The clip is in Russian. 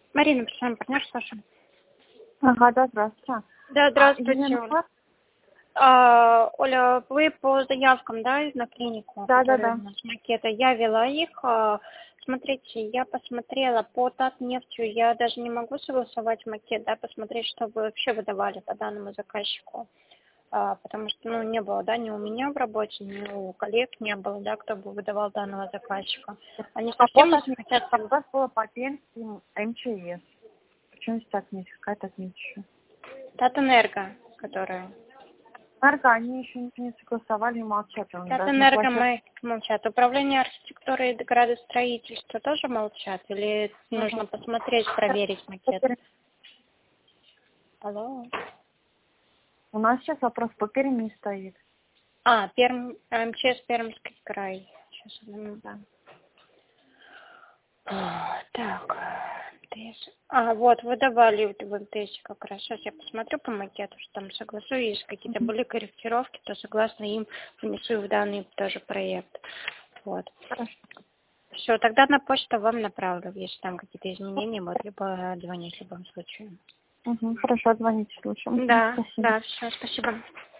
Марина, профессиональный партнер, слушаем. Ага, да, здравствуйте. Да, здравствуйте, Оля. Оля, вы по заявкам, да, на клинику? Да. У нас макеты. Я вела их. Смотрите, я посмотрела по Татнефтью, я даже не могу согласовать макет, да, посмотреть, что вы вообще выдавали по данному заказчику. Потому что, не было, да, ни у меня в работе, ни у коллег не было, да, кто бы выдавал данного заказчика. Они совсем не хотят... У вас было по пенсии МЧС. Почему здесь отметить? Какая-то отметка еще? Татэнерго, которая... Энерго, они еще ничего не согласовали и молчат. Татэнерго мы молчат. Управление архитектуры и градостроительства тоже молчат? Или нужно посмотреть, проверить макет? Алло? У нас сейчас вопрос по Перми стоит. МЧС Пермский край. Сейчас, да. Так. Вот, вы давали в МТС как раз. Сейчас я посмотрю по макету, что там согласую. Если какие-то были корректировки, то согласно им внесу в данный тоже проект. Вот. Хорошо. Все, тогда на почту вам направлю, если там какие-то изменения, вот, либо звонить в любом случае. Хорошо, звоните лучше. Да, Спасибо. да, все, спасибо.